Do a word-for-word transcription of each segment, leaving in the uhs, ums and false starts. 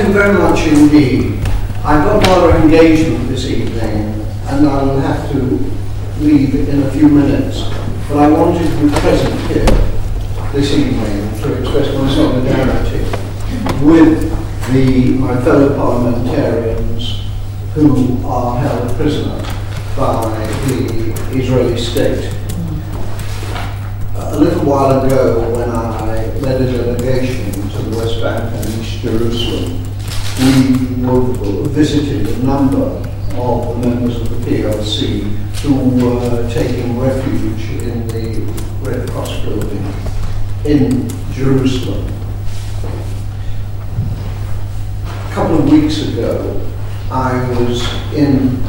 you very much indeed. I've got another engagement this evening, and I'll have to leave in a few minutes. But I wanted to be present here this evening to express my solidarity with the, my fellow parliamentarians who are held prisoner by the Israeli state. A little while ago, when I led a delegation to the West Bank and East Jerusalem, we visited a number of the members of the P L C who were taking refuge in the Red Cross building in Jerusalem. A couple of weeks ago, I was in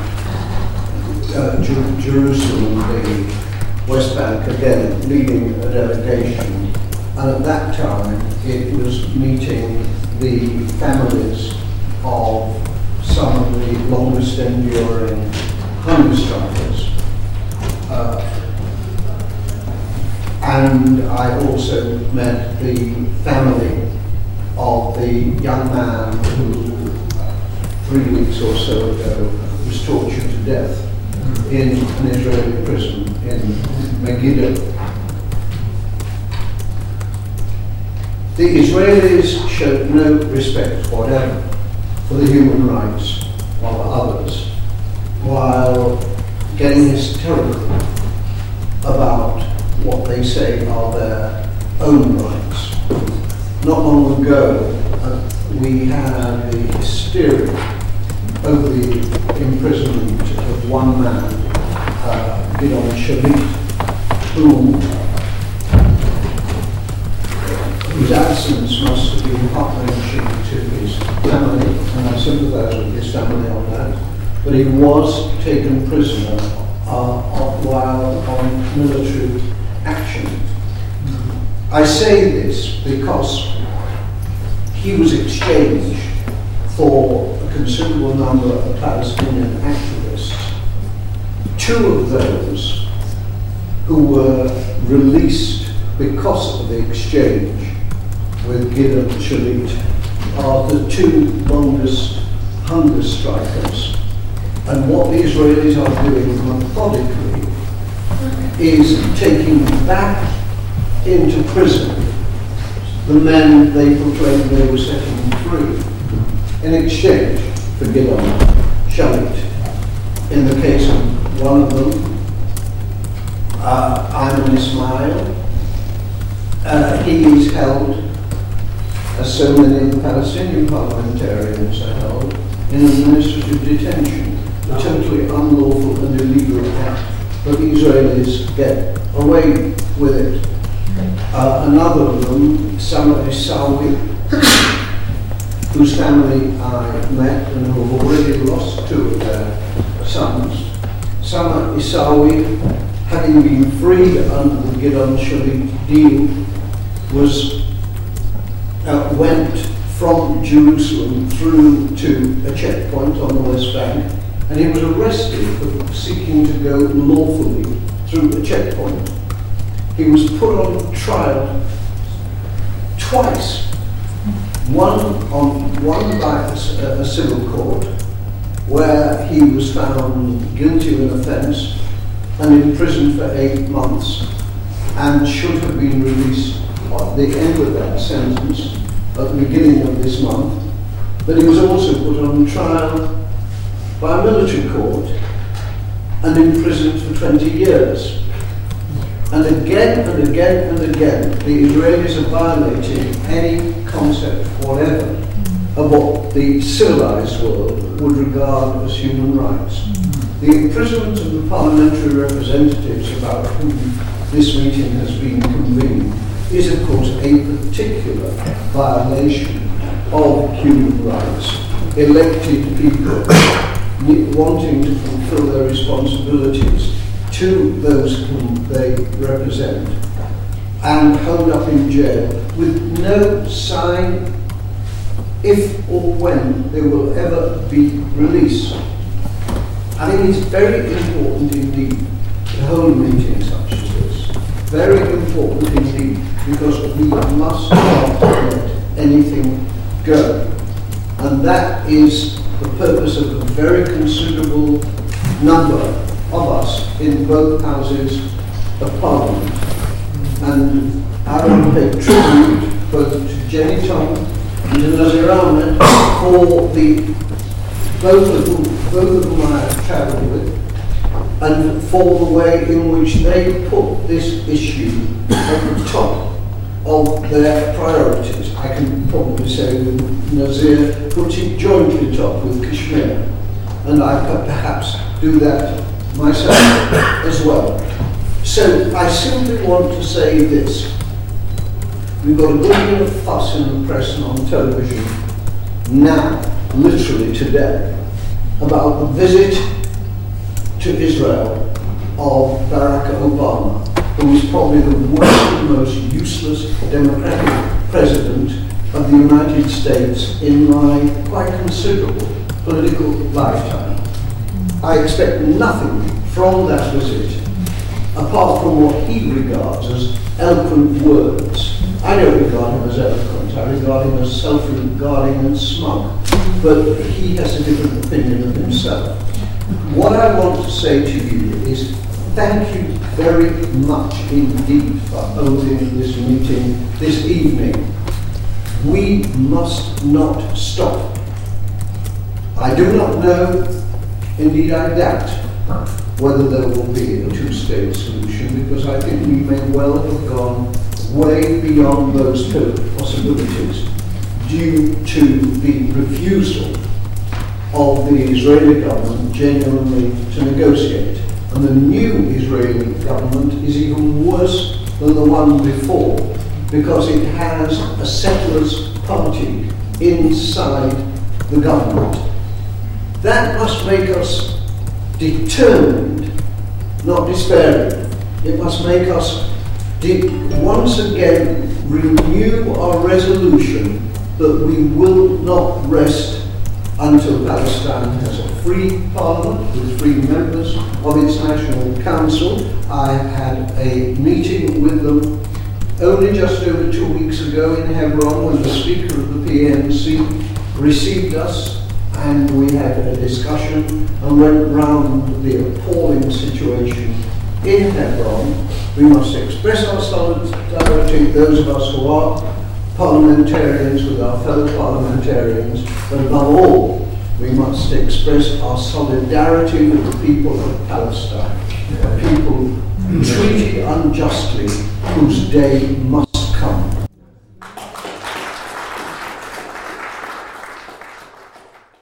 uh, Jer- Jerusalem, the West Bank, again, leading a delegation, and at that time it was meeting the families of some of the longest enduring hunger strikers. Uh, and I also met the family of the young man who, three weeks or so ago, was tortured to death in an Israeli prison in Megiddo. The Israelis showed no respect whatever for the human rights of others, while getting hysterical about what they say are their own rights. Not long ago, uh, we had the hysteria over the imprisonment of one man, uh, Gidon Shalit, who, whose absence must have been heart-wrenching to his family, and I sympathize with his family on that. But he was taken prisoner uh, while on military action. I say this because he was exchanged for a considerable number of Palestinian activists. Two of those who were released because of the exchange with Gidon Shalit are the two longest hunger strikers. And what the Israelis are doing methodically is taking back into prison the men they proclaimed they were setting free in exchange for Gidon Shalit. In the case of one of them, uh, Ayman Ismail, uh, he is held, as so many of the Palestinian parliamentarians are held, in administrative detention, a totally unlawful and illegal act, but the Israelis get away with it. Uh, another of them, Sama Isawi, whose family I met and who have already lost two of their sons. Sama Isawi, having been freed under the Gidon Shalit deal, was uh, went from Jerusalem through to a checkpoint on the West Bank, and he was arrested for seeking to go lawfully through the checkpoint. He was put on trial twice. One on one by a, a civil court, where he was found guilty of an offence and imprisoned for eight months, and should have been released at the end of that sentence at the beginning of this month. But he was also put on trial by a military court and imprisoned for twenty years. And again and again and again, the Israelis are violating any concept whatever of what the civilized world would regard as human rights. The imprisonment of the parliamentary representatives about whom this meeting has been convened is, of course, a particular violation of human rights. Elected people wanting to fulfill their responsibilities to those whom they represent, and held up in jail with no sign if or when they will ever be released. I think it's very important indeed to hold a meeting such as this. Very important indeed, because we must not let anything go. And that is the purpose of a very considerable number of us in both houses of Parliament. And I want to pay tribute both to Jenny Tom and to Nazir Ahmed for the both of whom, both of whom I have travelled with, and for the way in which they put this issue at the top of their priorities. I can probably say that Nazir puts it jointly top with Kashmir, and I could perhaps do that myself as well. So I simply want to say this. We've got a good deal of fuss in the press and on television now, literally today, about the visit to Israel of Barack Obama, who is probably the worst and most useless democratic president of the United States in my quite considerable political lifetime. I expect nothing from that visit apart from what he regards as eloquent words. I don't regard him as eloquent, I regard him as self-regarding and smug, but he has a different opinion of himself. What I want to say to you is thank you very much indeed for holding this meeting this evening. We must not stop. I do not know, indeed I doubt, whether there will be a two-state solution, because I think we may well have gone way beyond those two possibilities due to the refusal of the Israeli government genuinely to negotiate. And the new Israeli government is even worse than the one before, because it has a settlers' party inside the government. That must make us determined, not despairing. It must make us de- once again renew our resolution that we will not rest until Palestine has a free parliament with free members of its national council. I had a meeting with them only just over two weeks ago in Hebron when the Speaker of the P N C received us, and we had a discussion and went round the appalling situation in Hebron. We must express our solidarity, those of us who are parliamentarians, with our fellow parliamentarians, but above all, we must express our solidarity with the people of Palestine, a people treated unjustly, whose day must